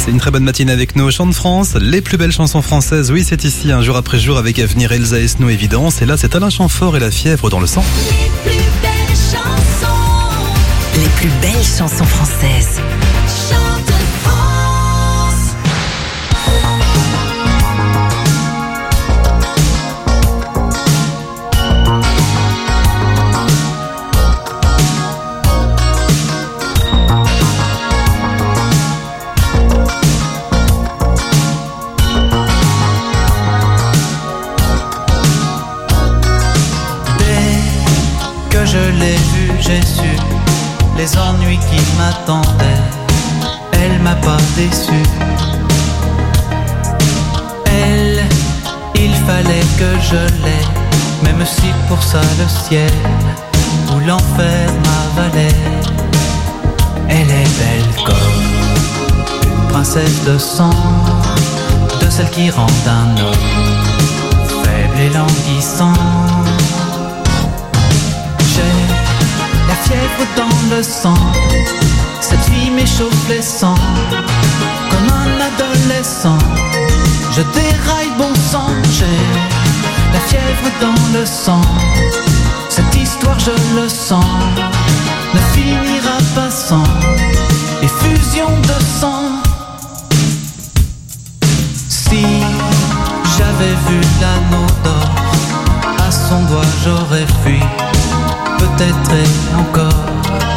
Passez une très bonne matinée avec nous au Chant de France. Les plus belles chansons françaises, oui, c'est ici, un jour après jour, avec Avenir, Elsa Esno, Évidence. Et là, c'est Alain Chamfort et La Fièvre dans le sang. Les plus belles chansons. Les plus belles chansons françaises. Chant de France. Dès que je l'ai vue, j'ai su les ennuis qui m'attendaient. Elle m'a pas déçu. Elle, il fallait que je l'aie, même si pour ça le ciel ou l'enfer m'avalait. Elle est belle comme une princesse de sang, de celle qui rend un homme faible et languissant. J'ai la fièvre dans le sang, cette fille m'échauffe les sangs. Comme un adolescent, je déraille bon sang. J'ai la fièvre dans le sang, cette histoire je le sens ne finira pas sans effusion de sang. Si j'avais vu l'anneau d'or à son doigt, j'aurais fui, peut-être et encore.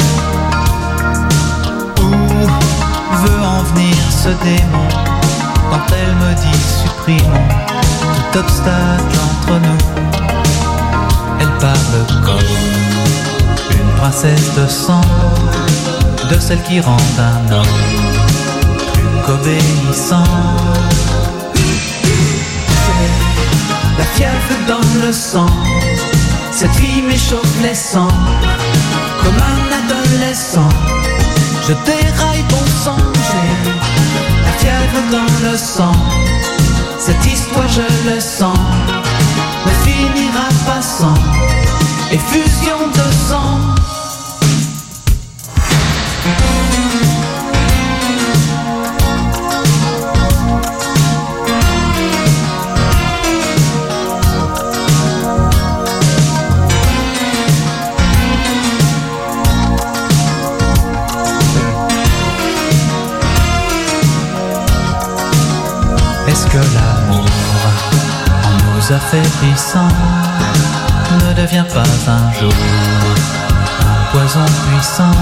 Où veut en venir ce démon quand elle me dit supprimons tout obstacle entre nous? Elle parle comme une princesse de sang, de celle qui rend un homme plus qu'obéissant. La fièvre dans le sang, cette fille m'échauffe les sangs. Comme un adolescent, je déraille bon sang. J'ai la fièvre dans le sang, cette histoire je le sens ne finira pas sans effusion de sang. Est-ce que l'amour, en nous affaiblissant, ne devient pas un jour un poison puissant?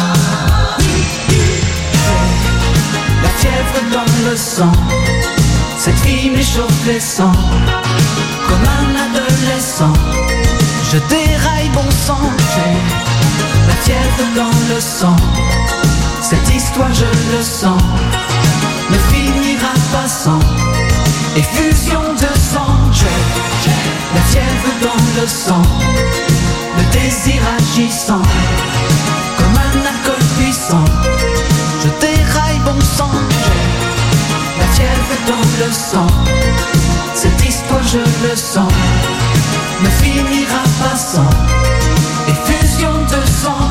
La fièvre dans le sang, cette fille m'échauffe les sangs. Comme un adolescent, je déraille bon sang. J'ai la fièvre dans le sang, cette histoire je le sens ne finira pas sans effusion de sang. J'ai la fièvre dans le sang, le désir agissant comme un alcool puissant. Je déraille bon sang. J'ai la fièvre dans le sang, cette histoire je le sens ne finira pas sans effusion de sang.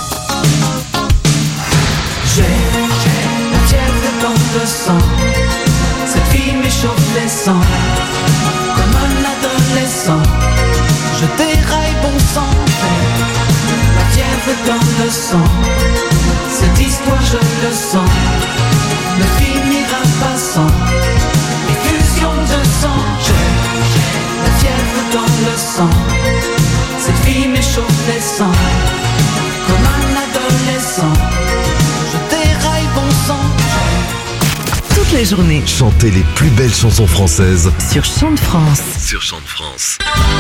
J'ai la fièvre dans le sang, cette fille m'échauffe les sangs. Comme un adolescent, je déraille bon sang. La fièvre dans le sang, cette histoire je le sens ne finira pas sans effusion de sang. J'ai la fièvre dans le sang, cette fille m'échauffe les sangs. Comme un adolescent, je déraille bon sang. Toute la journée Chantez les plus belles chansons françaises sur Chant de France. sur Chant de France.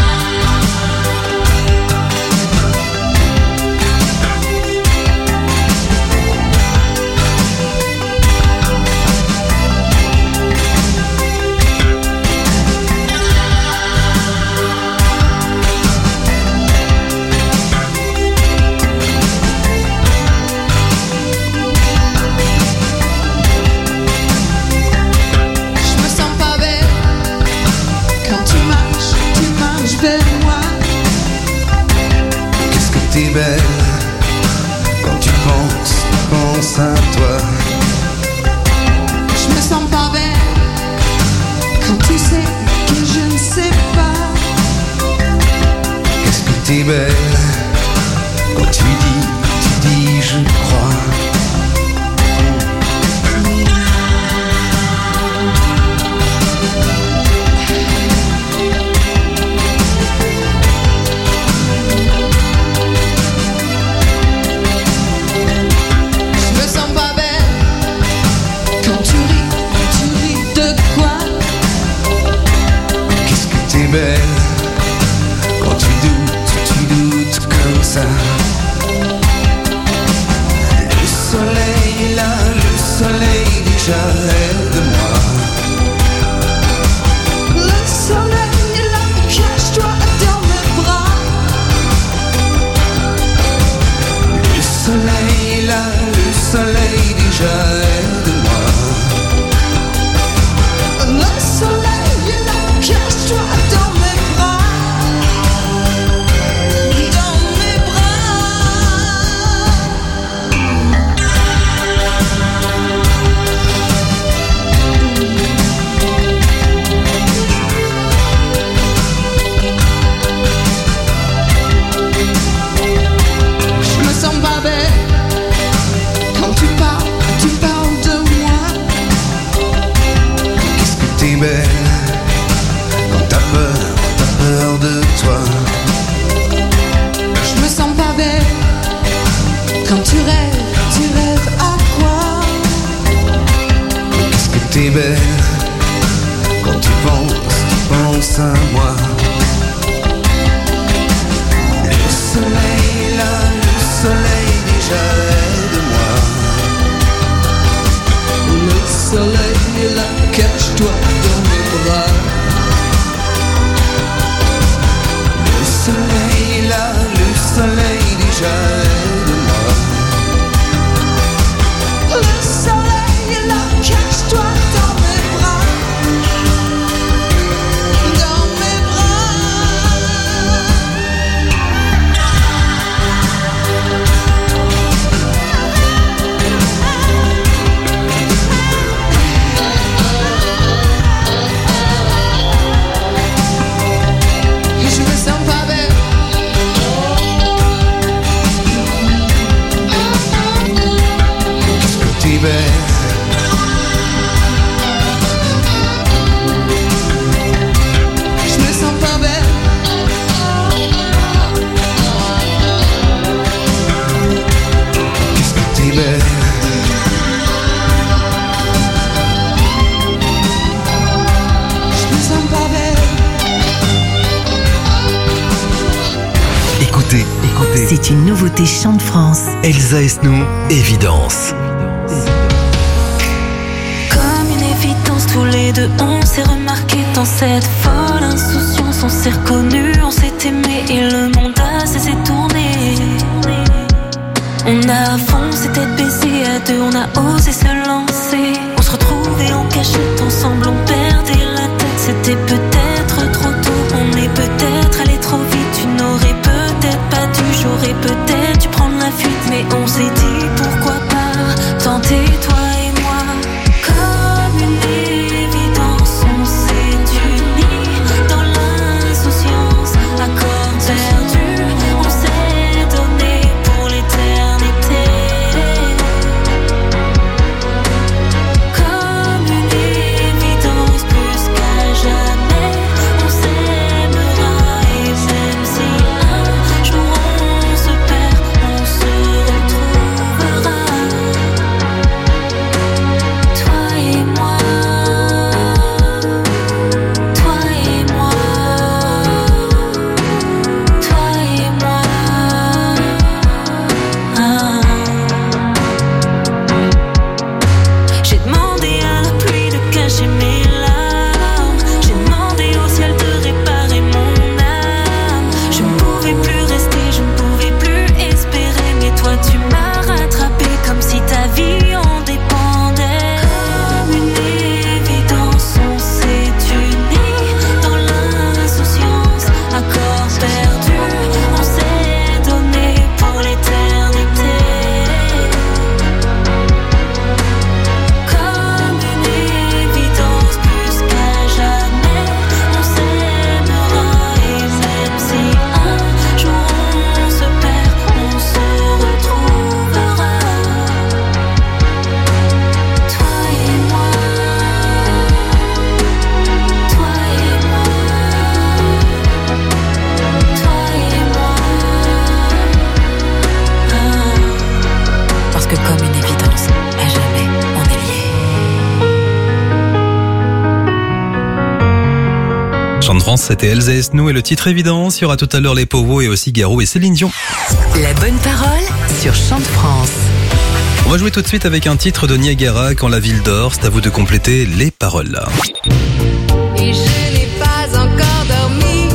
Je me sens pas belle quand tu marches vers moi. Qu'est-ce que t'es belle quand tu penses à toi. t'es belle. Quand tu dis, je crois. Je me sens pas belle quand tu ris de quoi? Qu'est-ce que t'es belle quand tu doutes comme ça. Le soleil est là, le soleil déjà, aide-moi. Le soleil est là, cache-toi dans mes bras. Le soleil est là, le soleil déjà, aide-moi. Le soleil est là, cache-toi dans mes bras. Dans mes Je me sens pas belle quand tu parles de moi. Qu'est-ce que t'es belle quand t'as peur de toi. Je me sens pas belle quand tu rêves à quoi? Qu'est-ce que t'es belle quand tu penses à moi. Le soleil est là, le soleil déjà, aide-moi. Le soleil est là, cache-toi dans mes bras. Le soleil est là, le soleil déjà, aide-moi. Le soleil est là, cache-toi dans mes bras. Dans mes Et je me sens pas belle Qu'est-ce que t'es belle Je me sens pas belle Qu'est-ce que t'es belle Je me sens pas belle Écoutez, C'est une nouveauté Chant de France. Elsa Esnou, Évidence. Comme une évidence, tous les deux on s'est remarqué dans cette folle insouciance. On s'est reconnus, on s'est aimé et le monde a cessé de tourner. On a foncé tête baissée à deux, on a osé se lancer. On se retrouvait en cachette ensemble, on perdait la tête. C'était peut-être trop tôt, on est peut-être allé trop vite. Tu n'aurais peut-être pas dû, j'aurais peut-être dû prendre la fuite. Mais on s'est dit pourquoi pas tenter toi et moi. Comme une évidence, on s'est unis dans l'insouciance. À corps perdu, on s'est donné pour l'éternité. Comme une évidence, plus qu'à jamais, on s'aimera. Et même si un jour on se perd, on se retrouve. Chant de France, c'était Elsa Esnou et le titre Évidence. Il y aura tout à l'heure les Powo et aussi Garou et Céline Dion. La bonne parole sur Chant de France. On va jouer tout de suite avec un titre de Niagara, Quand la ville dort. C'est à vous de compléter les paroles. Et je n'ai pas encore dormi.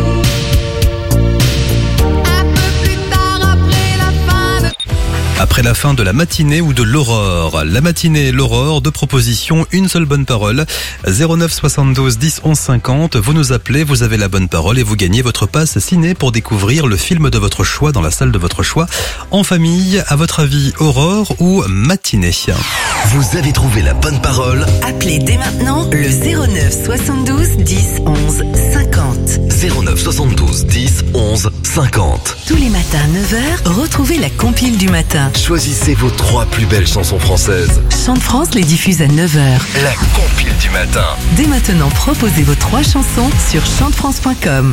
Un peu plus tard Après la fin de la matinée ou de l'aurore. La matinée, l'aurore, deux propositions, une seule bonne parole. 09 72 10 11 50. Vous nous appelez, vous avez la bonne parole et vous gagnez votre passe ciné pour découvrir le film de votre choix dans la salle de votre choix. En famille, à votre avis, aurore ou matinée? Vous avez trouvé la bonne parole. Appelez dès maintenant le 09 72 10 11 50. 09 72 10 11 50. Tous les matins à 9h, retrouvez la compile du matin. Choisissez vos 3 plus belles chansons françaises. Chant de France les diffuse à 9h. La compile du matin. Dès maintenant, proposez vos 3 chansons sur chantefrance.com.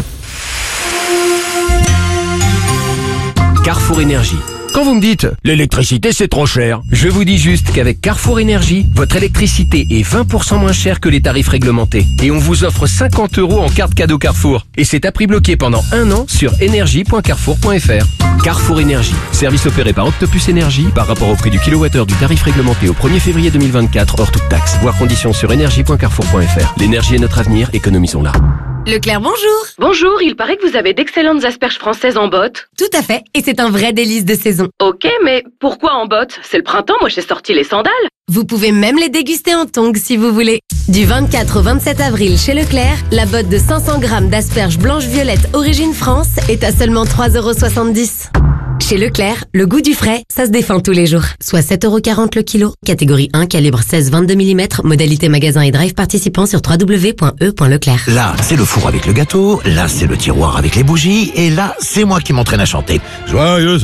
Carrefour Énergie. Quand vous me dites « l'électricité c'est trop cher », je vous dis juste qu'avec Carrefour Énergie, votre électricité est 20% moins chère que les tarifs réglementés. Et on vous offre 50 € en carte cadeau Carrefour. Et c'est à prix bloqué pendant 1 an sur énergie.carrefour.fr. Carrefour Énergie, service opéré par Octopus Énergie par rapport au prix du kilowattheure du tarif réglementé au 1er février 2024 hors toute taxe. Voir conditions sur énergie.carrefour.fr. L'énergie est notre avenir, économisons-la. Leclerc, bonjour. Bonjour, il paraît que vous avez d'excellentes asperges françaises en botte. Tout à fait, et c'est un vrai délice de saison. Ok, mais pourquoi en botte? C'est le printemps, moi j'ai sorti les sandales. Vous pouvez même les déguster en tongs si vous voulez. Du 24 au 27 avril chez Leclerc, la botte de 500 grammes d'asperges blanches-violettes origine France est à seulement 3,70 €. Chez Leclerc, le goût du frais, ça se défend tous les jours. Soit 7,40 € le kilo. Catégorie 1, calibre 16-22 mm. Modalité magasin et drive participant sur www.e.leclerc. Là, c'est le four avec le gâteau. Là, c'est le tiroir avec les bougies. Et là, c'est moi qui m'entraîne à chanter. Joyeux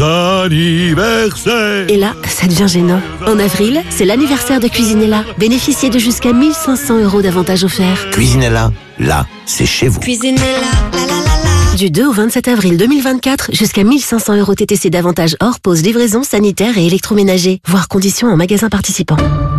anniversaire! Et là, ça devient gênant. En avril, c'est l'anniversaire de Cuisinella. Bénéficiez de jusqu'à 1 500 € d'avantages offerts. Cuisinella, là, c'est chez vous. Cuisinella, la la la la. Du 2 au 27 avril 2024, jusqu'à 1 500 € TTC d'avantages hors pause, livraison, sanitaire et électroménager. Voir conditions en magasin participant.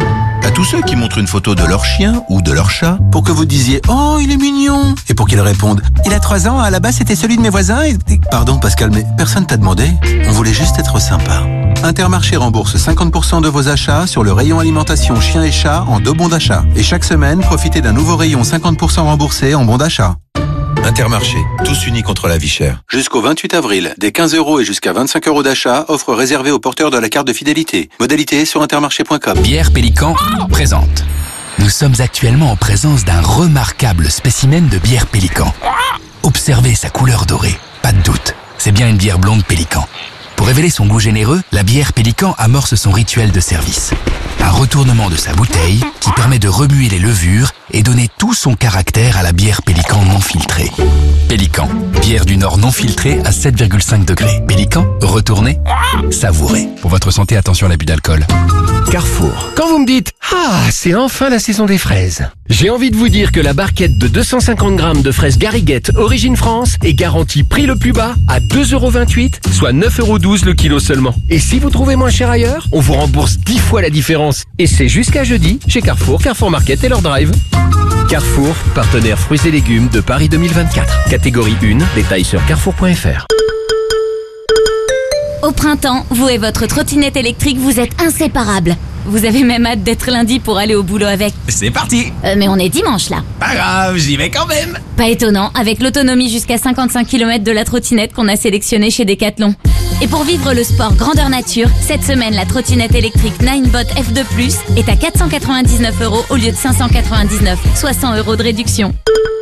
À tous ceux qui montrent une photo de leur chien ou de leur chat pour que vous disiez « Oh, il est mignon !» et pour qu'ils répondent « Il a 3 ans, à la base c'était celui de mes voisins et... » Pardon Pascal, mais personne t'a demandé. On voulait juste être sympa. Intermarché rembourse 50% de vos achats sur le rayon alimentation chien et chat en 2 bons d'achat. Et chaque semaine, profitez d'un nouveau rayon 50% remboursé en bons d'achat. Intermarché, tous unis contre la vie chère. Jusqu'au 28 avril, des 15 € et jusqu'à 25 € d'achat, offre réservée aux porteurs de la carte de fidélité. Modalité sur intermarché.com. Bière Pélican présente. Nous sommes actuellement en présence d'un remarquable spécimen de bière Pélican. Observez sa couleur dorée. Pas de doute, c'est bien une bière blonde Pélican. Pour révéler son goût généreux, la bière Pélican amorce son rituel de service. Un retournement de sa bouteille qui permet de remuer les levures et donner tout son caractère à la bière Pélican non filtrée. Pélican, bière du Nord non filtrée à 7,5 degrés. Pélican, retournez, savourez. Pour votre santé, attention à l'abus d'alcool. Carrefour. Quand vous me dites « Ah, c'est enfin la saison des fraises », j'ai envie de vous dire que la barquette de 250 grammes de fraises Gariguette Origine France est garantie prix le plus bas à 2,28 €, soit 9,12 € le kilo seulement. Et si vous trouvez moins cher ailleurs, on vous rembourse 10 fois la différence. Et c'est jusqu'à jeudi chez Carrefour, Carrefour Market et leur drive. Carrefour, partenaire fruits et légumes de Paris 2024. Catégorie 1, détails sur carrefour.fr. Au printemps, vous et votre trottinette électrique, vous êtes inséparables. Vous avez même hâte d'être lundi pour aller au boulot avec. C'est parti. Mais on est dimanche là. Pas grave, j'y vais quand même. Pas étonnant, avec l'autonomie jusqu'à 55 km de la trottinette qu'on a sélectionnée chez Decathlon. Et pour vivre le sport grandeur nature, cette semaine, la trottinette électrique Ninebot F2+, est à 499 € au lieu de 599, soit 100 € de réduction.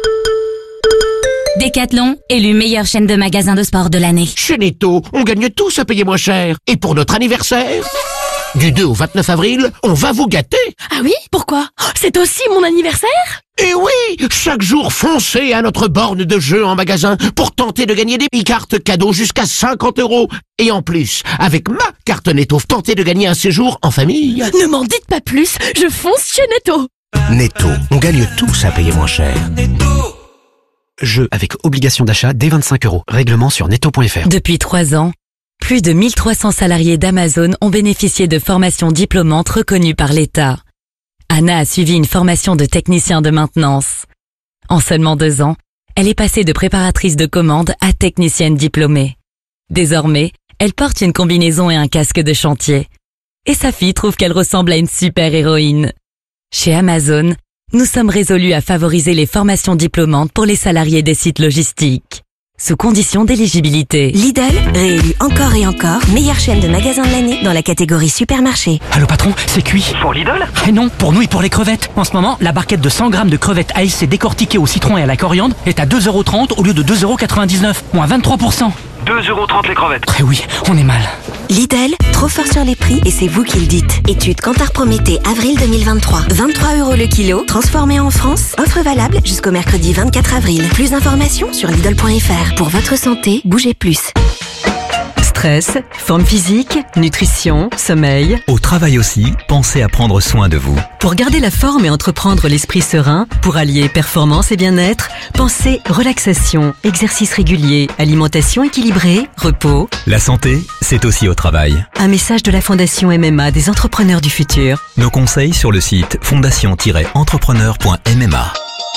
Decathlon, élu meilleure chaîne de magasins de sport de l'année. Chez Netto, on gagne tous à payer moins cher. Et pour notre anniversaire, du 2 au 29 avril, on va vous gâter. Ah oui? Pourquoi? C'est aussi mon anniversaire? Et oui, chaque jour, foncez à notre borne de jeu en magasin pour tenter de gagner des cartes cadeaux jusqu'à 50 €. Et en plus, avec ma carte Netto, tentez de gagner un séjour en famille. Ne m'en dites pas plus, je fonce chez Netto. Netto, on gagne tous à payer moins cher. Jeu avec obligation d'achat dès 25 €. Règlement sur netto.fr. Depuis 3 ans, plus de 1300 salariés d'Amazon ont bénéficié de formations diplômantes reconnues par l'État. Anna a suivi une formation de technicien de maintenance. En seulement 2 ans, elle est passée de préparatrice de commande à technicienne diplômée. Désormais, elle porte une combinaison et un casque de chantier. Et sa fille trouve qu'elle ressemble à une super-héroïne. Chez Amazon, nous sommes résolus à favoriser les formations diplômantes pour les salariés des sites logistiques, sous condition d'éligibilité. Lidl, réélu encore et encore, meilleure chaîne de magasins de l'année dans la catégorie supermarché. Allô patron, c'est cuit. Pour Lidl ? Eh non, pour nous et pour les crevettes. En ce moment, la barquette de 100 grammes de crevettes ASC décortiquées au citron et à la coriandre est à 2,30€ au lieu de 2,99€, moins 23%. 2,30€ les crevettes. Eh oui, on est mal. Lidl, trop fort sur les prix et c'est vous qui le dites. Étude Kantar Prométhée, avril 2023. 23€ le kilo, transformé en France. Offre valable jusqu'au mercredi 24 avril. Plus d'informations sur Lidl.fr. Pour votre santé, bougez plus. Stress, forme physique, nutrition, sommeil. Au travail aussi, pensez à prendre soin de vous. Pour garder la forme et entreprendre l'esprit serein, pour allier performance et bien-être, pensez relaxation, exercice régulier, alimentation équilibrée, repos. La santé, c'est aussi au travail. Un message de la Fondation MMA des entrepreneurs du futur. Nos conseils sur le site fondation-entrepreneur.mma.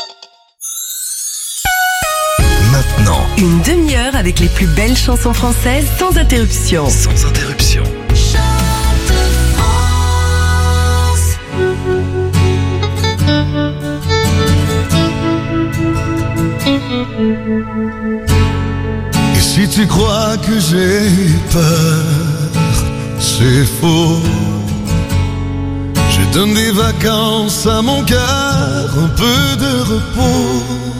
Maintenant, une demi-heure avec les plus belles chansons françaises sans interruption. Sans interruption. Et si tu crois que j'ai peur, c'est faux. Je donne des vacances à mon cœur, un peu de repos.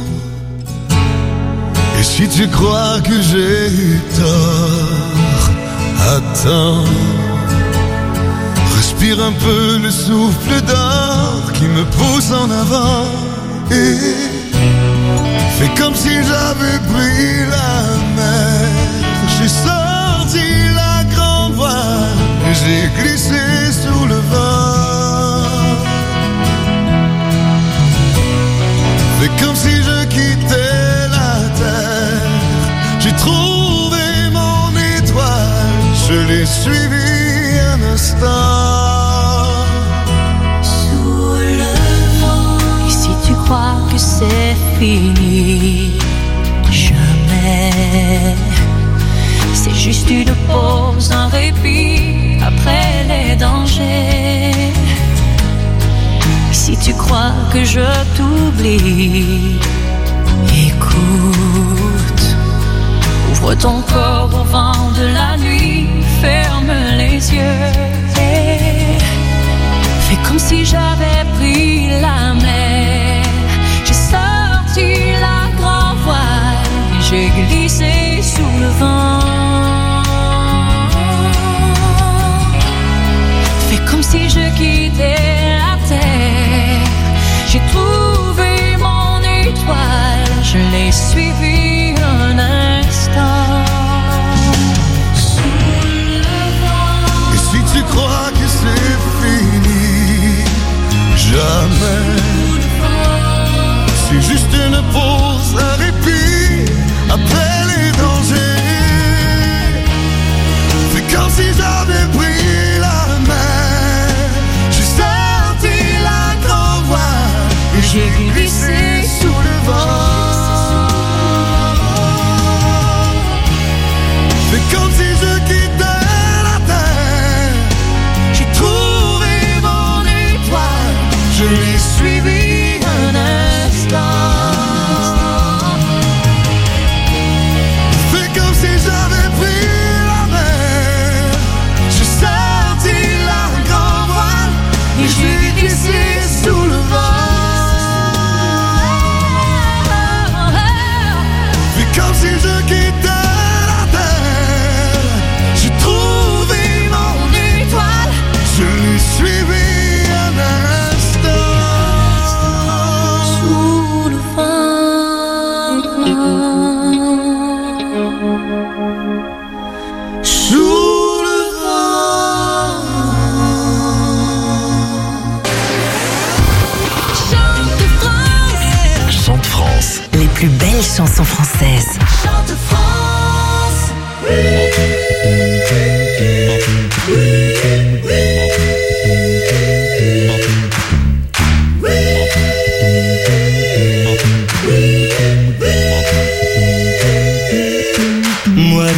Et si tu crois que j'ai eu tort, attends. Respire un peu le souffle d'or qui me pousse en avant. Et fais comme si j'avais pris la mer. J'ai sorti la grande voile et j'ai glissé sous le vent. Fais comme si je quittais la terre. J'ai trouvé mon étoile, je l'ai suivi un instant. Sous le vent. Et si tu crois que c'est fini, jamais. C'est juste une pause, un répit après les dangers. Et si tu crois que je t'oublie, écoute. Ouvre ton corps au vent de la nuit, ferme les yeux et fais comme si j'avais pris la mer. J'ai sorti la grande voile et j'ai glissé sous le vent. Fais comme si je quittais la terre. J'ai trouvé mon étoile, je l'ai suivi un instant. Et si tu crois que c'est fini, jamais. C'est juste une pause, un répit après les dangers. C'est comme si j'avais pris la mer. J'ai sorti la grande voile et j'ai glissé sous le vent. C'est comme si je quittais la terre. J'ai trouvé mon étoile, je l'ai suivi un instant. C'est comme si j'avais pris la mer. J'ai sorti la grande voile et j'ai glissé sous le vent. C'est comme si je quittais la terre. J'ai trouvé mon étoile, je l'ai suivi un instant. Sous le vent. Sous le Chante France. Chante France. Les plus belles chansons françaises. Chante France.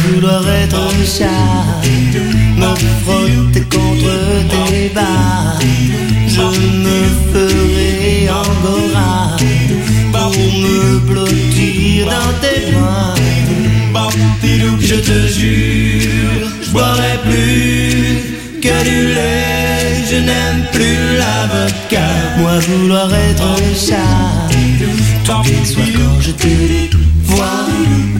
vouloir être chat, me frotter contre tes bas. Je me ferai angora pour me blottir dans tes bras. Je te jure, je boirai plus que du lait. Je n'aime plus la vodka. Moi vouloir être chat, tous les soirs quand je te vois.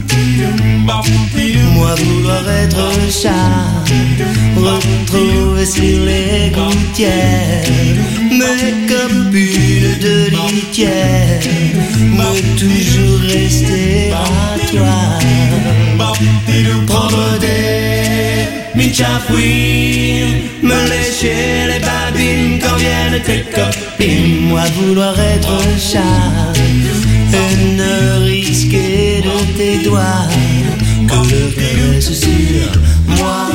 Moi vouloir être chat, retrouver sur les gouttières mes copines de litière, me toujours rester à toi. Prendre des minchafouines, me lécher les babines quand viennent tes copines. Moi vouloir être chat et ne risquer de tes doigts que le caresse sur moi.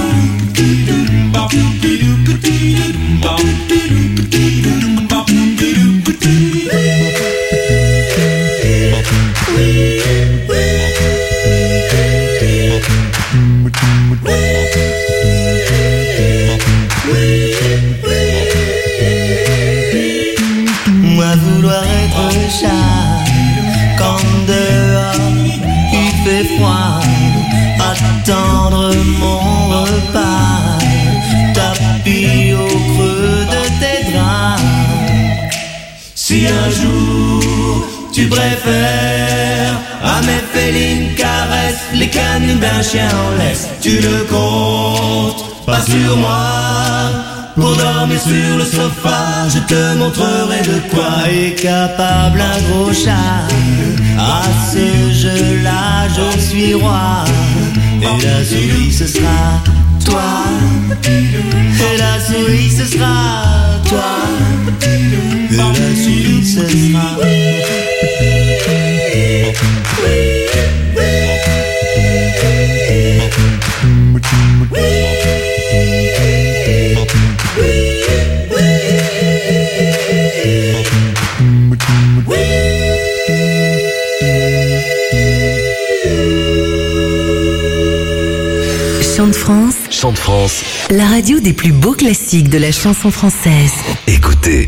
Moi vouloir être chat quand dehors il fait froid, attendre mon repas, tapis au creux de tes draps. Si un jour tu préfères à mes félines caresses les canines d'un chien en laisse, tu ne comptes pas sur moi pour dormir sur le sofa. Je te montrerai de quoi est capable un gros chat. À ce jeu-là je suis roi, et la souris ce sera toi. Et la souris ce sera toi. Et la souris ce sera Chant de France. Chant de France. La radio des plus beaux classiques de la chanson française. Écoutez.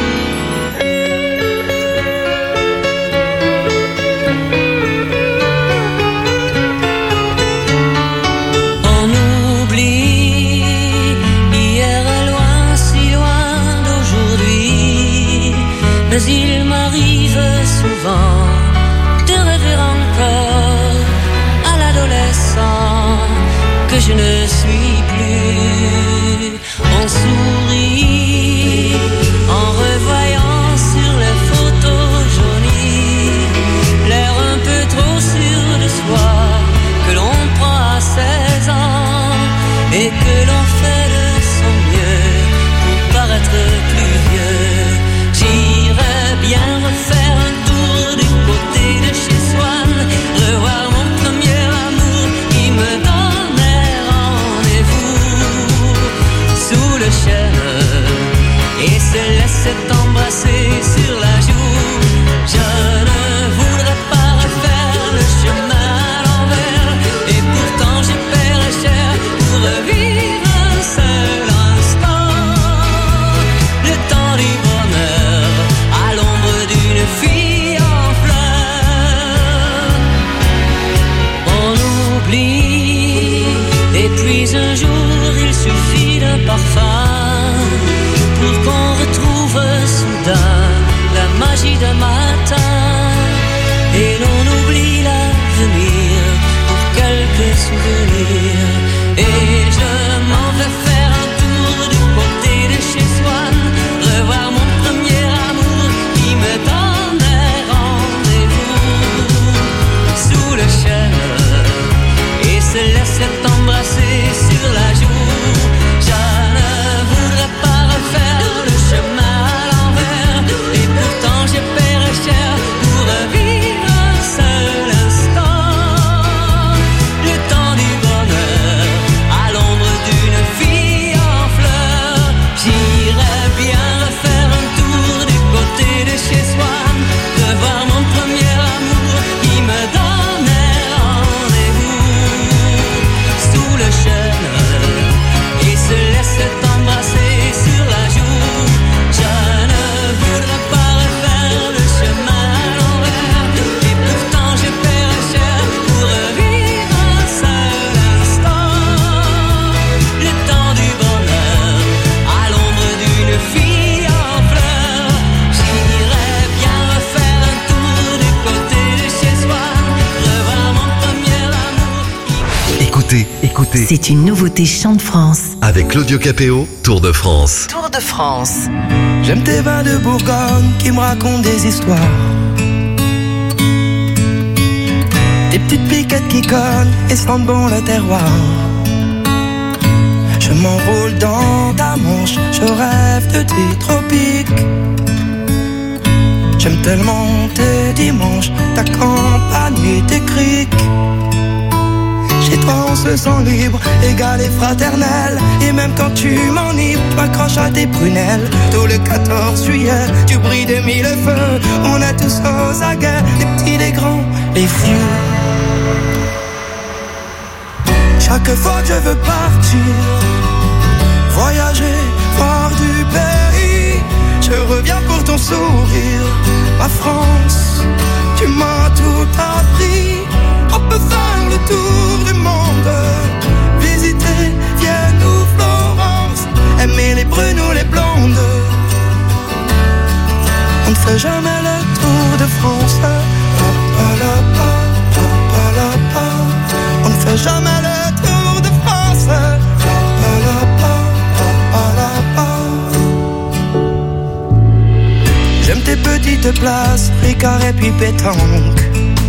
On oublie hier est loin, si loin d'aujourd'hui, mais il m'arrive souvent de rêver encore à l'adolescent que je ne suis plus. On sourit en revoyant sur les photos jaunies l'air un peu trop sûr de soi que l'on prend à 16 ans et que l'on fait de son mieux pour paraître plus vieux. J'irais bien refaire un tour du côté de chez Swann, revoir mon premier amour qui me donnait rendez-vous sous le chêne et se laissait embrasser sur la joue. Je ne voudrais pas refaire le chemin à l'envers, et pourtant j'ai paierai cher pour revivre un seul instant. Le temps du bonheur à l'ombre d'une fille en fleurs. On oublie, et puis un jour il suffit d'un parfum pour qu'on retrouve soudain la magie d'un matin, et l'on oublie l'avenir pour quelques souvenirs. Et je m'en vais faire un tour du côté de chez Swann, revoir mon premier amour qui me donnait rendez-vous sous le chêne et se laissait embrasser sur la joue. Je ne écouter. C'est une nouveauté Chant de France. Avec Claudio Capéo, Tour de France. Tour de France. J'aime tes vins de Bourgogne qui me racontent des histoires. Des petites piquettes qui cognent et sentent bon le terroir. Je m'enroule dans ta manche, je rêve de tes tropiques. J'aime tellement tes dimanches, ta campagne et tes criques. Chez toi on se sent libre, égal et fraternel. Et même quand tu m'enivres, tu m'accroches à tes prunelles. Tout le 14 juillet, tu brilles de mille feux. On est tous aux aguets, les petits, les grands, les vieux. Chaque fois que je veux partir, voyager, voir du pays, je reviens pour ton sourire. Ma France, tu m'as tout appris. On peut faire le tour du monde, visiter Vienne ou Florence, aimer les brunes ou les blondes. On ne fait jamais le tour de France. On ne fait jamais le tour de France. J'aime tes petites places, Ricard et puis pétanque.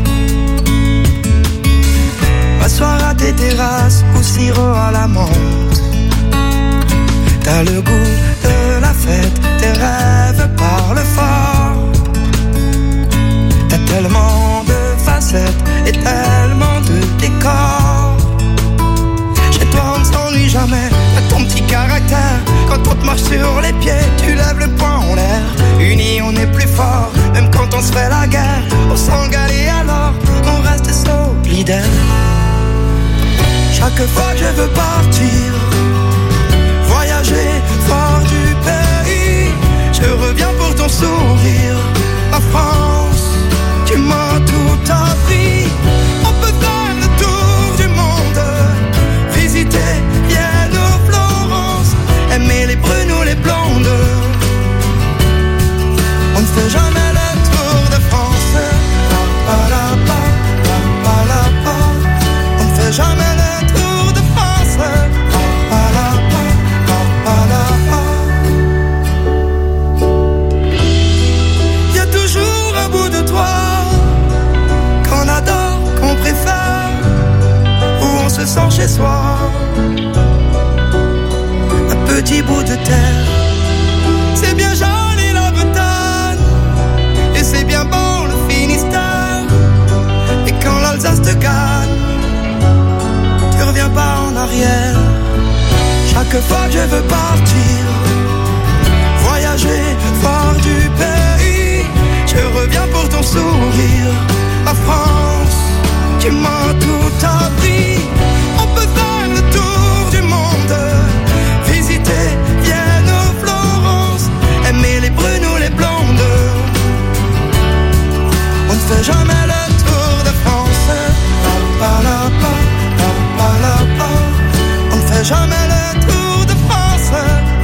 M'asseoir à tes terrasses ou sirop à la menthe. T'as le goût de la fête, tes rêves parlent fort. T'as tellement de facettes et tellement de décors. Chez toi on ne s'ennuie jamais, t'as ton petit caractère. Quand on te marche sur les pieds, tu lèves le poing en l'air. Unis on est plus fort, même quand on se fait la guerre. On s'engale et alors on reste solidaire. Chaque fois que je veux partir, voyager, voir du pays, je reviens pour ton sourire. Ma France, tu m'as tout appris. On peut faire le tour du monde, visiter Vienne ou Florence, aimer les brunes ou les blondes. On ne fait jamais le tour de France. On ne fait jamais le tour de France. Il y a toujours un bout de toi qu'on adore, qu'on préfère, où on se sent chez soi. Un petit bout de terre, c'est bien joli la Bretagne, et c'est bien bon le Finistère. Et quand l'Alsace te gagne, tu reviens pas en arrière. Chaque fois que je veux partir, voyager, voir du pays, je reviens pour ton sourire. Ma France, tu m'as tout appris. On peut faire le tour du monde, visiter Vienne ou Florence, aimer les brunes ou les blondes. On ne fait jamais le tour de France. On ne fait jamais le tour de France.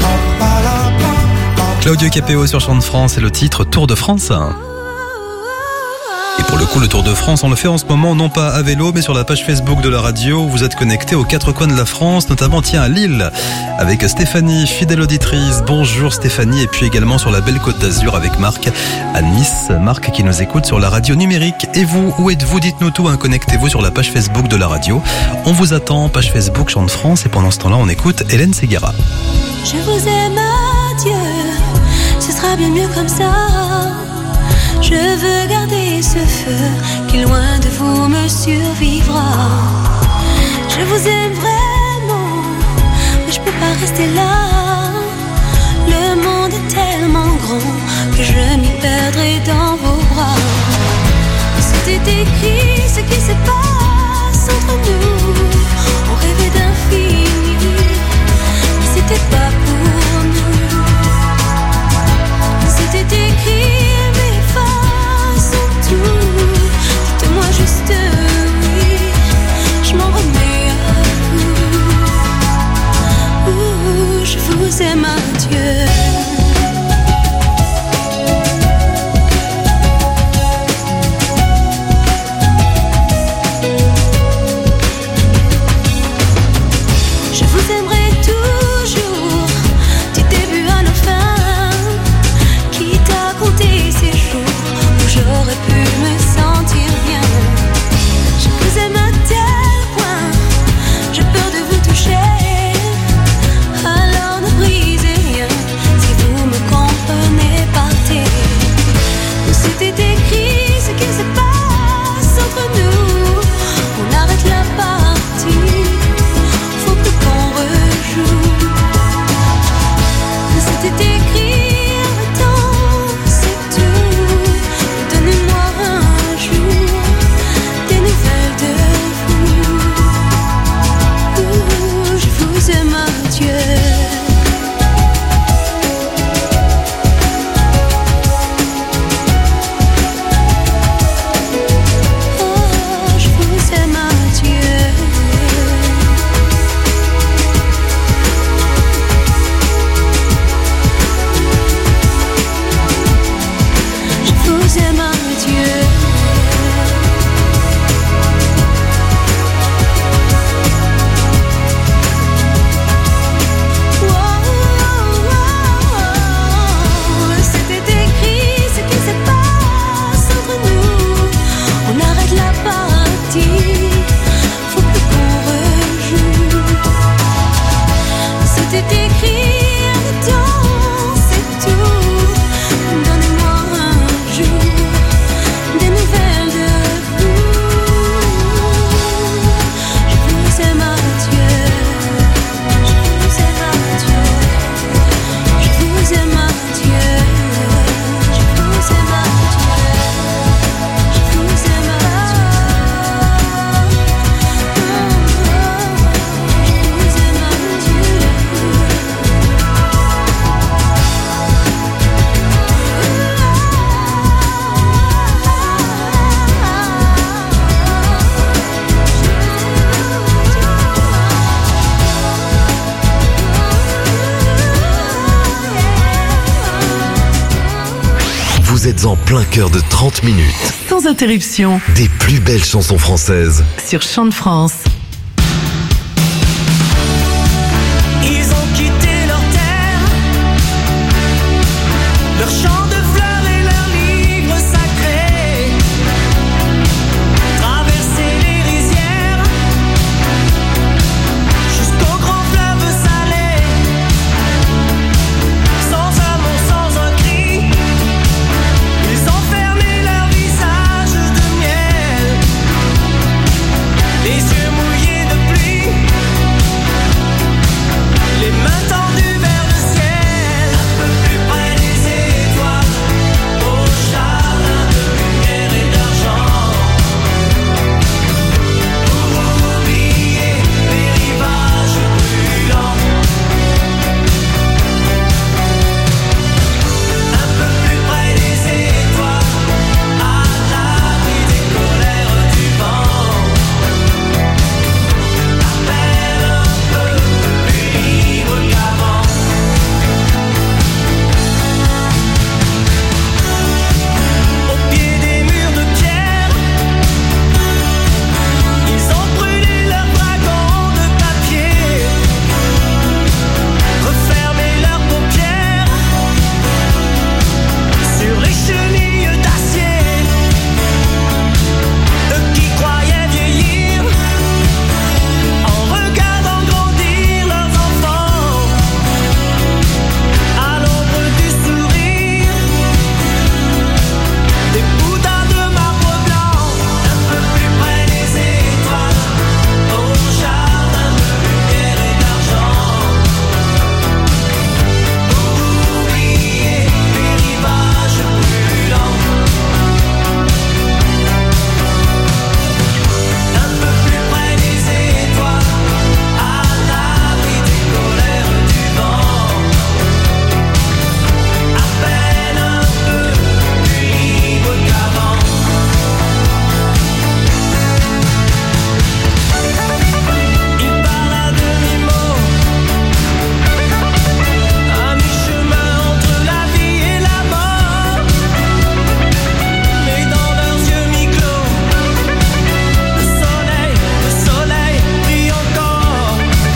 Claudio Capéo sur Chant de France et le titre Tour de France. Et pour le coup, le Tour de France, on le fait en ce moment, non pas à vélo, mais sur la page Facebook de la radio. Vous êtes connectés aux quatre coins de la France, notamment, tiens, à Lille, avec Stéphanie, fidèle auditrice. Bonjour Stéphanie. Et puis également sur la belle Côte d'Azur avec Marc à Nice. Marc qui nous écoute sur la radio numérique. Et vous, où êtes-vous? Dites-nous tout, hein. Connectez-vous sur la page Facebook de la radio. On vous attend, page Facebook Chant de France. Et pendant ce temps-là, on écoute Hélène Ségara. Je vous aime, adieu, ce sera bien mieux comme ça. Je veux garder ce feu qui loin de vous me survivra. Je vous aime vraiment, mais je peux pas rester là. Le monde est tellement grand que je m'y perdrai dans vos bras. C'était écrit ce qui se passe entre nous. On rêvait d'infini, mais c'était pas pour nous. C'était écrit. Dites-moi juste oui, je m'en remets à vous. Je vous aime, adieu. êtes en plein cœur de 30 minutes. Sans interruption. Des plus belles chansons françaises. Sur Chant de France. Ils ont quitté leur terre, leur champ de fleurs et leurs livres sacrés, traversé les rizières, jusqu'au grand fleuve salé, sans un mot, sans un cri, ils ont fermé leur visage de miel, les yeux mouillés de pluie, les mains tendues vers le ciel, un peu plus près des étoiles, au jardin de lumière et d'argent, pour oublier les rivages brûlants. Un peu plus près des étoiles, à l'abri des colères du vent, à peine un peu plus libre qu'avant. Au pied des murs de pierre, ils ont brûlé leurs dragons de papier, refermé leurs paupières sur les chenilles d'acier. Eux qui croyaient vieillir en regardant grandir leurs enfants, à l'ombre du sourire des boudins de marbre blanc, un peu plus près des étoiles, au jardin de lumière et d'argent, pour oublier les rivages brûlants. Un peu plus près des étoiles, à l'abri des colères du vent, à peine un peu plus libre qu'avant. Il parle à demi-mot, à mi-chemin entre la vie et la mort, mais dans leurs yeux mi-clos, le soleil brille encore.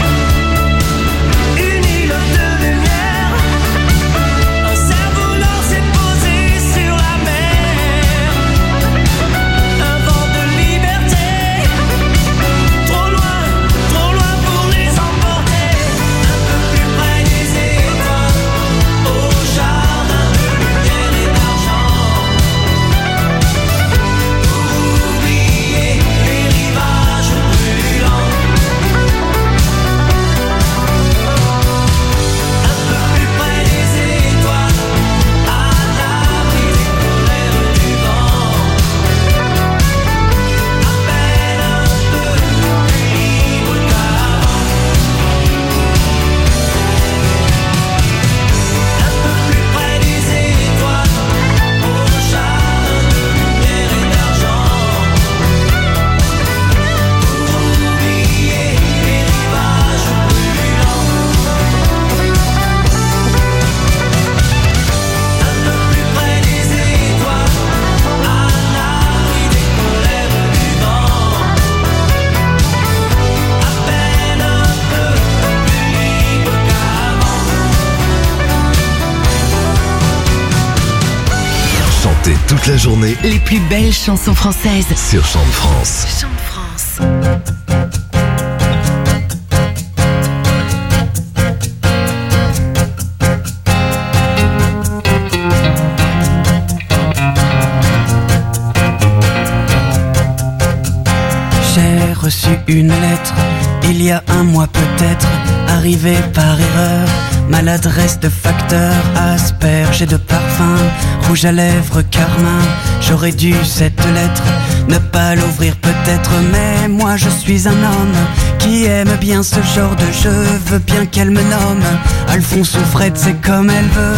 Une île de lumière, un cerf-volant s'est posé sur la mer. Un vent de liberté, trop loin pour les emporter. Un peu plus près des étoiles, au jardin de lumière et d'argent, pour oublier les rivages brûlants. Un peu plus près des étoiles, à l'abri des colères du vent, à peine un peu plus libre qu'avant. Un peu plus près des étoiles, au jardin de lumière et d'argent, pour oublier les rivages brûlants. Un peu plus près des étoiles, à l'abri des colères du vent, à peine un peu plus libre qu'avant. Chantez toute la journée Les plus belles chansons françaises. sur Chant de France. Chant de France. J'ai reçu une lettre, il y a un mois peut-être, arrivée par erreur. Maladresse de facteur, asperge et de parfum, rouge à lèvres, carmin. J'aurais dû cette lettre ne pas l'ouvrir peut-être, mais moi je suis un homme qui aime bien ce genre de jeu. Veux bien qu'elle me nomme Alphonse ou Fred, c'est comme elle veut.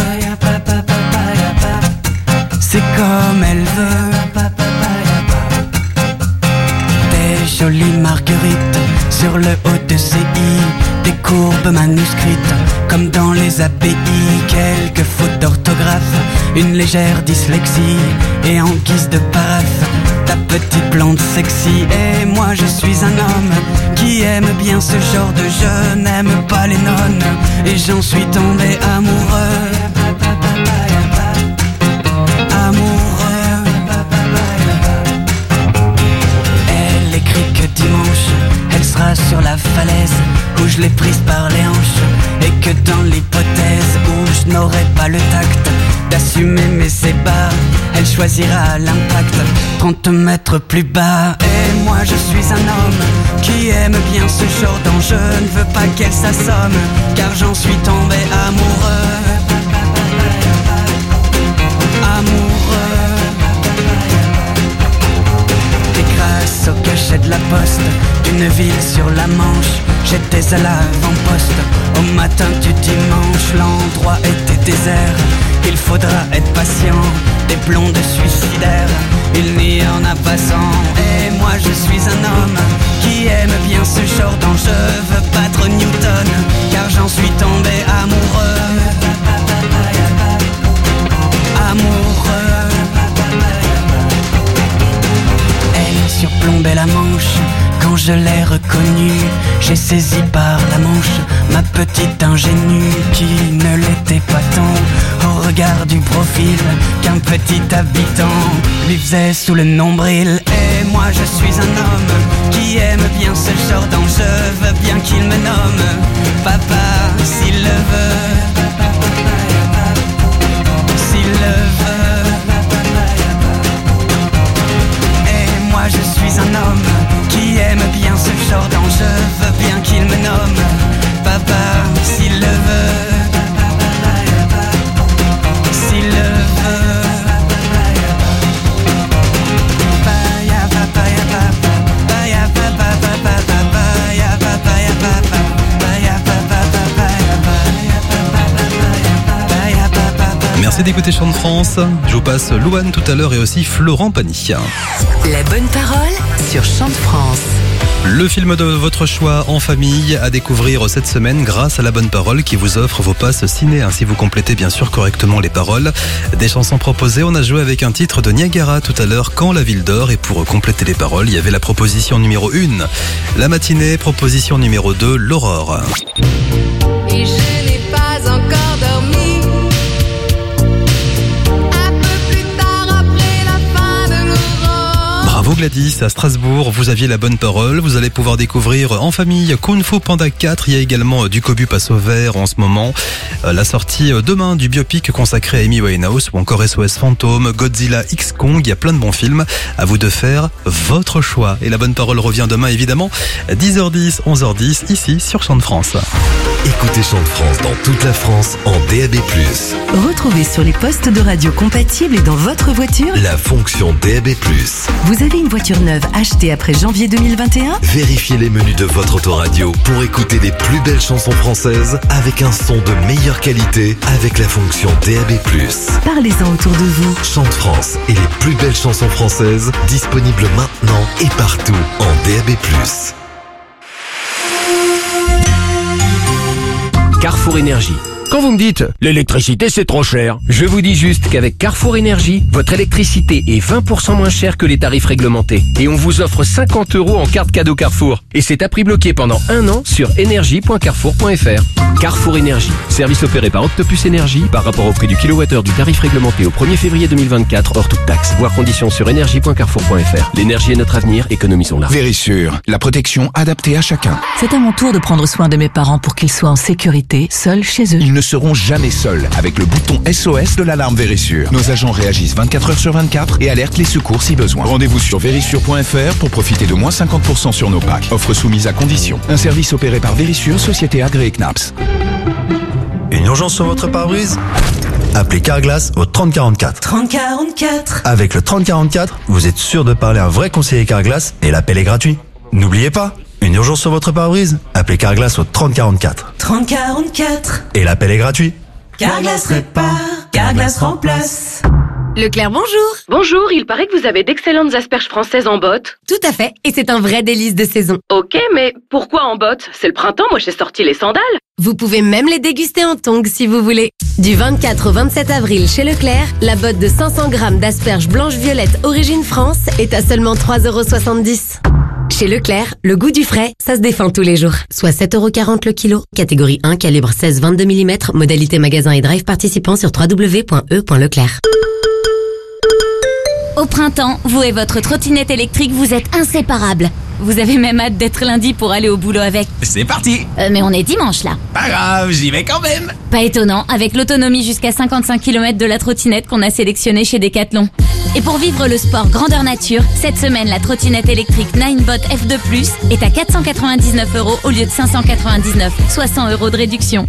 C'est comme elle veut. jolie marguerite sur le haut de ses i, des courbes manuscrites comme dans les abbayes, quelques fautes d'orthographe, une légère dyslexie et en guise de paraphe ta petite blonde sexy. Et moi je suis un homme qui aime bien ce genre de jeu, n'aime pas les nonnes et j'en suis tombé amoureux. Elle écrit que dimanche elle sera sur la falaise où je l'ai prise par les hanches, et que dans l'hypothèse où je n'aurai pas le tact d'assumer mes ébats, elle choisira l'impact 30 mètres plus bas. Et moi je suis un homme qui aime bien ce genre d'enjeu, ne veux pas qu'elle s'assomme car j'en suis tombé amoureux. Et grâce au cachet de la poste d'une ville sur la Manche, j'étais à l'avant-poste au matin du dimanche. L'endroit était désert, il faudra être patient, des blondes suicidaires, il n'y en a pas 100. Et moi je suis un homme qui aime bien ce genre d'enjeu, veux battre Newton car j'en suis tombé amoureux. Elle surplombait la Manche, quand je l'ai reconnue, j'ai saisi par la manche ma petite ingénue qui ne l'était pas tant au regard du profil qu'un petit habitant lui faisait sous le nombril. Et moi je suis un homme qui aime bien ce genre d'enjeu, veux bien qu'il me nomme papa s'il le veut. S'il le veut. Et moi je suis un homme qui aime bien ce genre d'enjeu, veux bien qu'il me nomme papa s'il le veut. S'il le veut. Merci d'écouter Chant de France. Je vous passe Louane tout à l'heure et aussi Florent Pagny. La bonne parole sur Chant de France. Le film de votre choix en famille à découvrir cette semaine grâce à La Bonne Parole qui vous offre vos passes ciné. Si vous complétez bien sûr correctement les paroles des chansons proposées. On a joué avec un titre de Niagara tout à l'heure, Quand la ville dort. Et pour compléter les paroles, il y avait la proposition numéro 1, La matinée. Proposition numéro 2, L'Aurore. Et je n'ai pas encore dormi. Bravo Gladys, à Strasbourg, vous aviez la bonne parole. Vous allez pouvoir découvrir en famille Kung Fu Panda 4. Il y a également Du Cobu passe au vert en ce moment. La sortie demain du biopic consacré à Amy Winehouse ou encore SOS Fantôme, Godzilla X Kong. Il y a plein de bons films. À vous de faire votre choix. Et la bonne parole revient demain évidemment 10h10, 11h10 ici sur Chant de France. Écoutez Chant de France dans toute la France en DAB+. Retrouvez sur les postes de radio compatibles et dans votre voiture la fonction DAB+. Vous avez une voiture neuve achetée après janvier 2021 ? Vérifiez les menus de votre autoradio pour écouter les plus belles chansons françaises avec un son de meilleure qualité avec la fonction DAB+. Parlez-en autour de vous. Chant de France et les plus belles chansons françaises disponibles maintenant et partout en DAB+. Carrefour Énergie. Quand vous me dites « l'électricité c'est trop cher », je vous dis juste qu'avec Carrefour Énergie, votre électricité est 20% moins chère que les tarifs réglementés. Et on vous offre 50 € en carte cadeau Carrefour. Et c'est à prix bloqué pendant 1 an sur énergie.carrefour.fr. Carrefour Énergie, service opéré par Octopus Énergie par rapport au prix du kilowattheure du tarif réglementé au 1er février 2024 hors toute taxe. Voir conditions sur énergie.carrefour.fr. L'énergie est notre avenir, économisons-la. Vérissure, la protection adaptée à chacun. C'est à mon tour de prendre soin de mes parents pour qu'ils soient en sécurité, seuls chez eux. Ils ne seront jamais seuls avec le bouton SOS de l'alarme Vérissure. Nos agents réagissent 24 heures sur 24 et alertent les secours si besoin. Rendez-vous sur vérissure.fr pour profiter de moins 50% sur nos packs. Offre soumise à condition. Un service opéré par Vérissure, société agréée CNAPS. Une urgence sur votre pare-brise ? Appelez Carglass au 3044. 3044. Avec le 3044, vous êtes sûr de parler à un vrai conseiller Carglass et l'appel est gratuit. N'oubliez pas, une urgence sur votre pare-brise ? Appelez Carglass au 3044. 3044. Et l'appel est gratuit. Carglass répare, Carglass remplace. Leclerc, bonjour. Bonjour, il paraît que vous avez d'excellentes asperges françaises en botte. Tout à fait, et c'est un vrai délice de saison. Ok, mais pourquoi en botte? C'est le printemps, moi j'ai sorti les sandales. Vous pouvez même les déguster en tongs si vous voulez. Du 24 au 27 avril chez Leclerc, la botte de 500 grammes d'asperges blanches-violettes origine France est à seulement 3,70 €. Chez Leclerc, le goût du frais, ça se défend tous les jours. Soit 7,40 € le kilo. Catégorie 1, calibre 16-22 mm. Modalité magasin et drive participant sur www.e.leclerc. Au printemps, vous et votre trottinette électrique, vous êtes inséparables. Vous avez même hâte d'être lundi pour aller au boulot avec. C'est parti. Mais on est dimanche là. Pas grave, j'y vais quand même. Pas étonnant, avec l'autonomie jusqu'à 55 km de la trottinette qu'on a sélectionnée chez Decathlon. Et pour vivre le sport grandeur nature, cette semaine, la trottinette électrique Ninebot F2+, est à 499 € au lieu de 599, soit 100 € de réduction.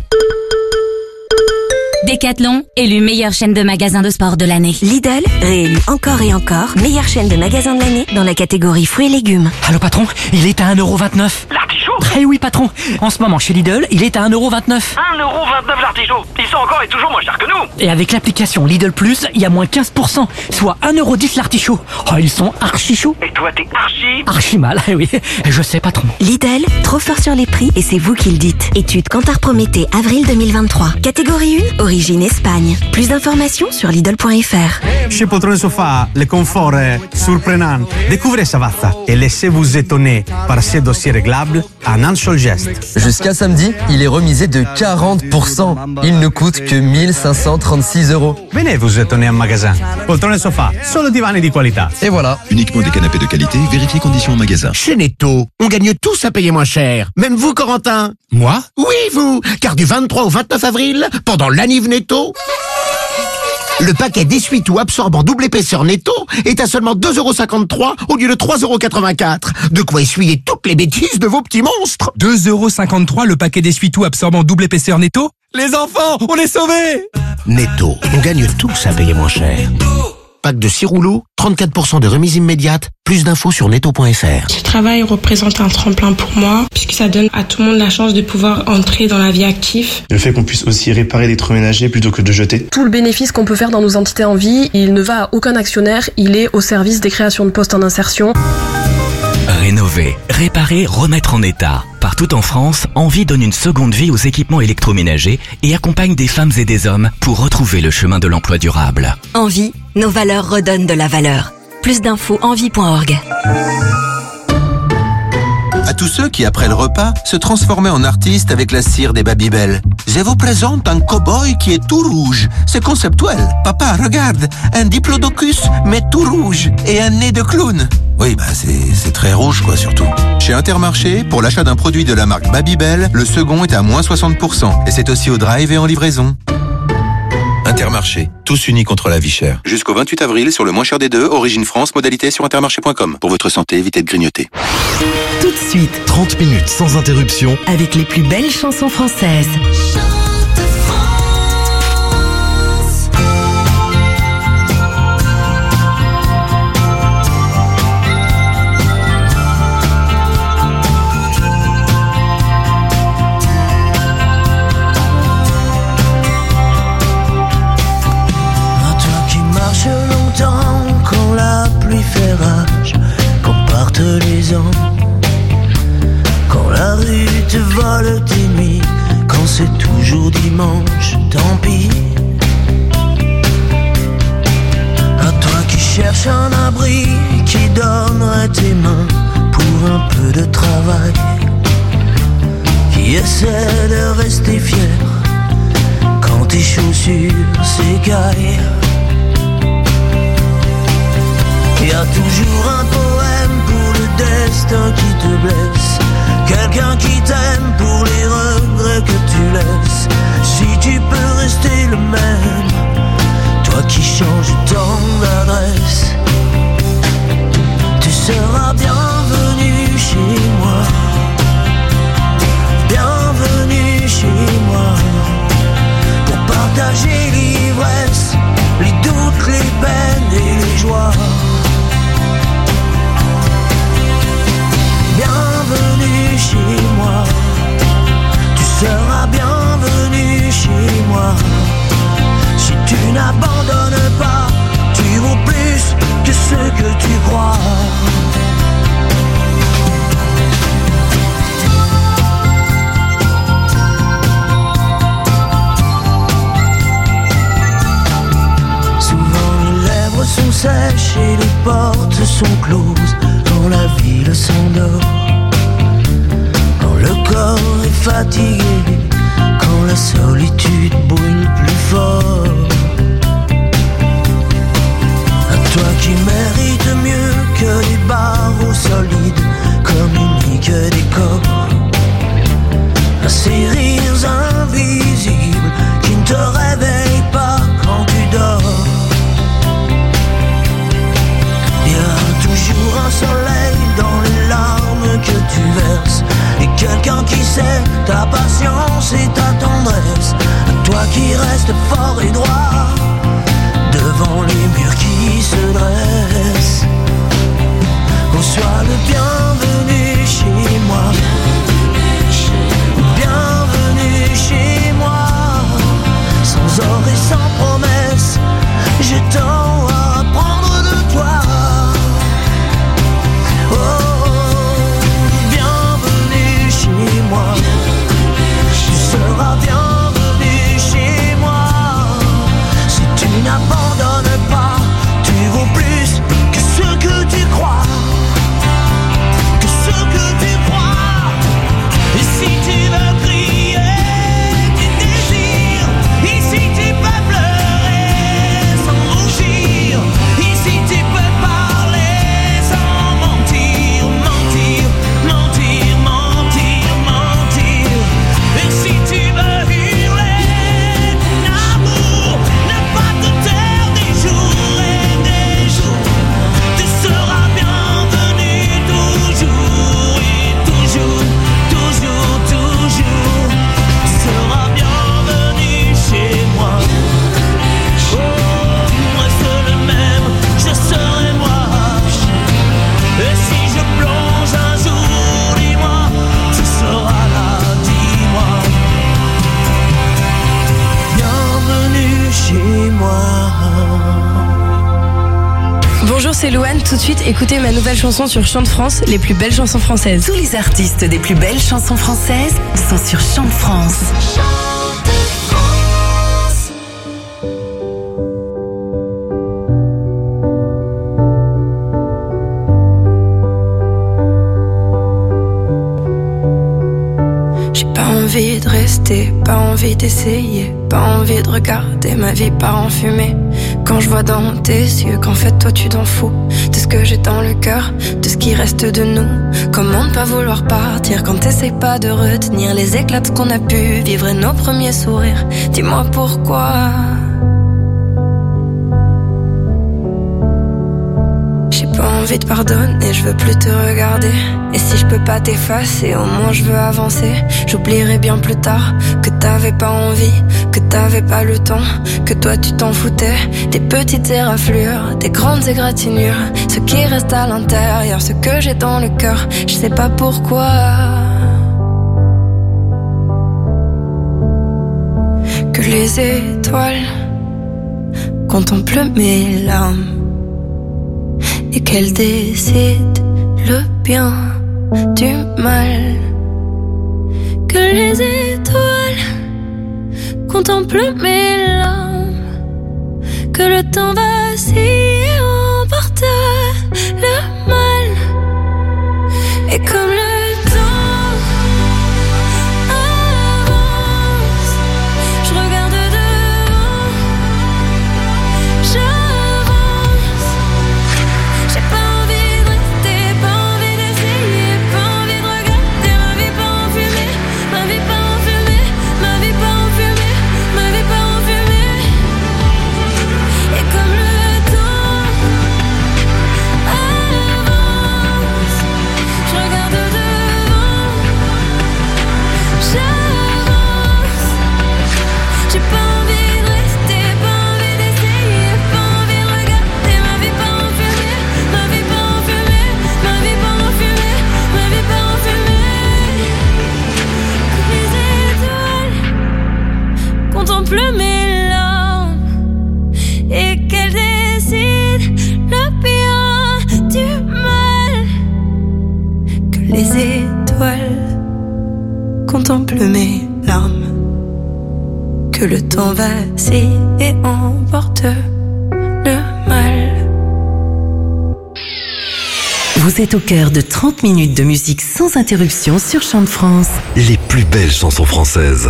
Decathlon, élu meilleure chaîne de magasins de sport de l'année. Lidl, réélu encore et encore meilleure chaîne de magasins de l'année dans la catégorie fruits et légumes. Allô patron, il est à 1,29 €. L'artichaut ? Eh oui patron, en ce moment chez Lidl, il est à 1,29 €. 1,29 € l'artichaut. Ils sont encore et toujours moins chers que nous. Et avec l'application Lidl Plus, il y a moins 15%, soit 1,10 € l'artichaut. Oh, ils sont archi chauds. Et toi, t'es archi mal, eh oui, je sais patron. Lidl, trop fort sur les prix et c'est vous qui le dites. Étude Kantar Prométhée, avril 2023. Catégorie 1, origine Espagne. Plus d'informations sur Lidl.fr. Chez Poltrone Sofa, le confort est surprenant. Découvrez Savazza et laissez-vous étonner par ces dossiers réglables en un seul geste. Jusqu'à samedi, il est remisé de 40%. Il ne coûte que 1536 €. Venez vous étonner en magasin. Poltrone Sofa, solo divani di qualità. Et voilà. Uniquement des canapés de qualité, vérifiez conditions en magasin. Chez Netto, on gagne tous à payer moins cher. Même vous, Corentin. Moi? Oui, vous. Car du 23 au 29 avril, pendant l'Aniv Netto, le paquet d'essuie-tout absorbant double épaisseur Netto est à seulement 2,53 € au lieu de 3,84 €. De quoi essuyer toutes les bêtises de vos petits monstres. 2,53 € le paquet d'essuie-tout absorbant double épaisseur Netto? Les enfants, on est sauvés! Netto, on gagne tous à payer moins cher. Pack de 6 rouleaux, 34% de remise immédiate. Plus d'infos sur netto.fr. Ce travail représente un tremplin pour moi, puisque ça donne à tout le monde la chance de pouvoir entrer dans la vie active. Le fait qu'on puisse aussi réparer l'électroménager plutôt que de jeter. Tout le bénéfice qu'on peut faire dans nos entités en vie, il ne va à aucun actionnaire, il est au service des créations de postes en insertion. Rénover, réparer, remettre en état. Partout en France, Envie donne une seconde vie aux équipements électroménagers et accompagne des femmes et des hommes pour retrouver le chemin de l'emploi durable. Envie, nos valeurs redonnent de la valeur. Plus d'infos, envie.org. À tous ceux qui, après le repas, se transformaient en artistes avec la cire des Babybel. Je vous présente un cow-boy qui est tout rouge. C'est conceptuel. Papa, regarde, un diplodocus, mais tout rouge, et un nez de clown. Oui, c'est très rouge, quoi, surtout. Chez Intermarché, pour l'achat d'un produit de la marque Babybel, le second est à moins 60%. Et c'est aussi au drive et en livraison. Intermarché, tous unis contre la vie chère. Jusqu'au 28 avril, sur le moins cher des deux, Origine France, modalité sur intermarché.com. Pour votre santé, évitez de grignoter. Tout de suite, 30 minutes sans interruption. avec les plus belles chansons françaises. Quand la pluie fait rage, quand partent les ans, quand la rue te vole tes nuits, quand c'est toujours dimanche, tant pis. À toi qui cherches un abri, qui donnerait tes mains pour un peu de travail, qui essaie de rester fier quand tes chaussures s'écaillent. Y a toujours un poème pour le destin qui te blesse, quelqu'un qui t'aime pour les regrets que tu laisses. Si tu peux rester le même, toi qui changes tant d'adresse, tu seras bienvenu chez moi, bienvenue chez moi, pour partager l'ivresse, les doutes, les peines et les joies. sont closes, quand la ville s'endort, quand le corps est fatigué, quand la solitude brûle plus fort. À toi qui mérites mieux que des barreaux solides, communique des corps, à ces rires invisibles qui ne te réveillent pas quand tu dors. Il y a toujours un soleil dans les larmes que tu verses, et quelqu'un qui sait ta patience et ta tendresse. À toi qui restes fort et droit devant les murs qui se dressent. Oh, sois le bienvenu chez moi, bienvenue chez moi, sans or et sans promesse, j'ai tant à apprendre de toi. Oh, bienvenue chez moi, tu seras bienvenu chez moi. Si tu n'abandonnes pas, tu vaux plus que ce que tu crois, que ce que tu crois. Et si tu veux crier tes désirs, ici tu peux pleurer sans rougir, ici tu peux parler sans mentir, mentir, mentir, mentir, mentir. Et si tu veux hurler ton amour, ne pas te taire des jours et des jours, tu seras bienvenu toujours et toujours, toujours, toujours, tu seras bienvenu chez moi. Oh, reste le même, je serai moi. Et si je plonge un jour, dis-moi, tu seras là, dis-moi. Bienvenue chez moi. Bonjour, c'est Louane. Tout de suite, écoutez ma nouvelle chanson sur Chant de France, les plus belles chansons françaises. Tous les artistes des plus belles chansons françaises sont sur Chant de France. J'ai pas envie de rester, pas envie d'essayer, pas envie de regarder ma vie part en fumée. Quand je vois dans tes yeux qu'en fait toi tu t'en fous de ce que j'ai dans le cœur, de ce qui reste de nous. Comment ne pas vouloir partir quand t'essayes pas de retenir les éclats de ce qu'on a pu vivre et nos premiers sourires. Dis-moi pourquoi. J'ai pas envie de pardonner, je veux plus te regarder. Et si je peux pas t'effacer, au moins je veux avancer. J'oublierai bien plus tard que t'avais pas envie, que t'avais pas le temps, que toi tu t'en foutais. Des petites éraflures, des grandes égratignures, ce qui reste à l'intérieur, ce que j'ai dans le cœur, je sais pas pourquoi. Que les étoiles contemplent mes larmes et qu'elles décident le bien du mal. Que les étoiles contemplent mes larmes, que le temps vacille et emporte le mal. Et comme le temps avance, je regarde devant, j'avance. J'ai pas envie de rester, pas envie d'essayer, pas envie de regarder ma vie pas en fumée, ma vie pas en fumée, ma vie pas en fumée, ma vie pas en fumée. Et comme le temps avance, je regarde devant, j'avance. J'ai pas envie de rester, pas envie d'essayer, pas envie de regarder ma vie pas en fumée, ma vie pas en fumée, ma vie pas en fumée, ma vie pas en fumée. Que les étoiles contemplent mes larmes et qu'elles décident le bien du mal. Que les étoiles contemplent mes larmes, que le temps vacille et emporte le mal. Vous êtes au cœur de 30 minutes de musique sans interruption sur Chant de France. Les plus belles chansons françaises.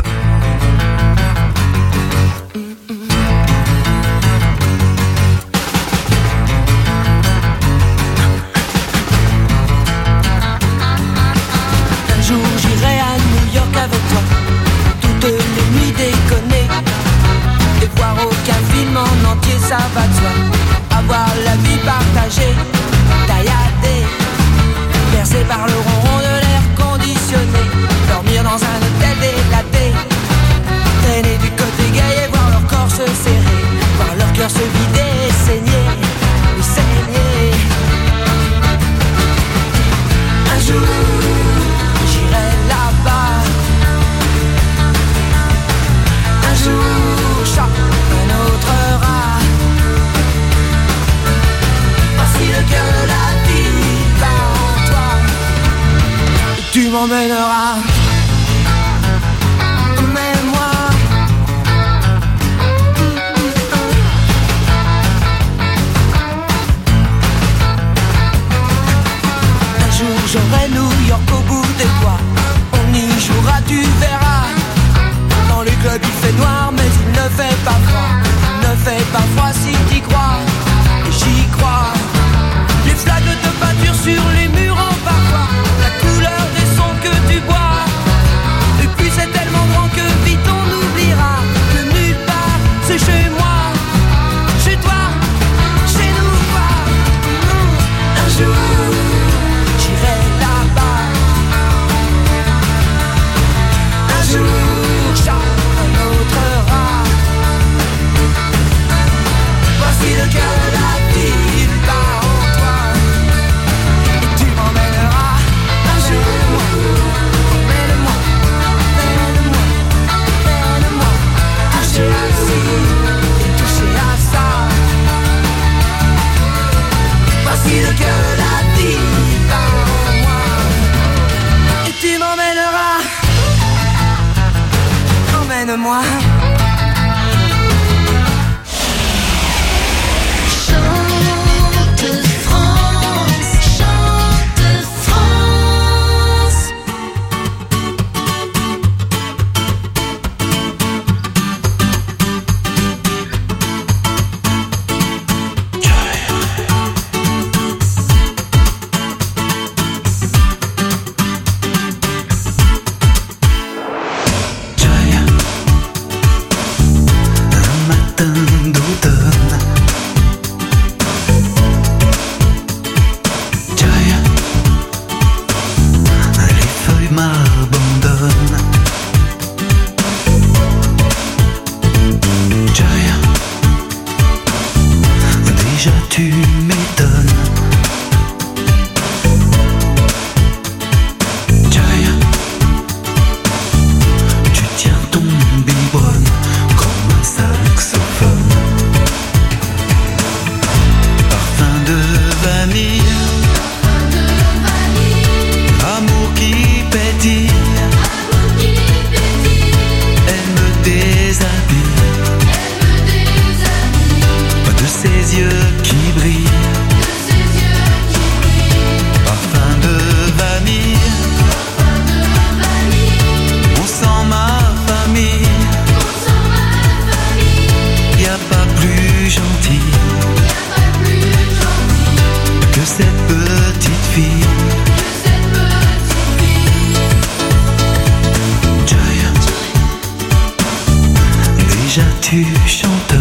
Un jour j'irai à New York avec toi, toutes les nuits déconner, et voir aucun film en entier, ça va de soi. Avoir la vie partagée, tailladée, bercée par le ronron de l'air conditionné, dormir dans un hôtel délaté, traîner du côté gay et voir leur corps se serrer, voir leur cœur se vider et saigner, saigner. Un jour j'irai là-bas, un jour choc un autre rat. Voici le cœur de la vie bat en toi, et tu m'emmèneras. Emmène-moi. Un jour j'aurai New York au bout des doigts, on y jouera, tu verras. Dans les clubs il fait noir mais il ne fait pas froid, il ne fait pas froid si t'y crois, et j'y crois. Les flaques de peinture sur les murs en parfois, la couleur des sons que tu bois. Et puis c'est tellement grand que vite on oubliera que nulle part c'est chez moi, chez toi, chez nous pas. Un jour j'irai là-bas, un jour choc un autre rat. Voici le cœur de la ville bat en toi, et tu m'emmèneras. Un jour, emmène-moi, emmène-moi, emmène-moi, toucher à ci et toucher à ça. Voici le cœur de la ville bat en moi, et tu m'emmèneras. Emmène-moi. Chante France, chante France. Un matin d'automne, Jaya, les feuilles m'abandonnent. Jaya, déjà tu m'étonnes. Jaya, tu tiens ton biberon comme un saxophone. Parfum de vanille, amour qui pétille, elle me déshabille de ses yeux qui brillent. Parfum de vanille, on sent ma famille. Y a pas plus gentil que cette petite fille. Jaya, déjà tu chantes.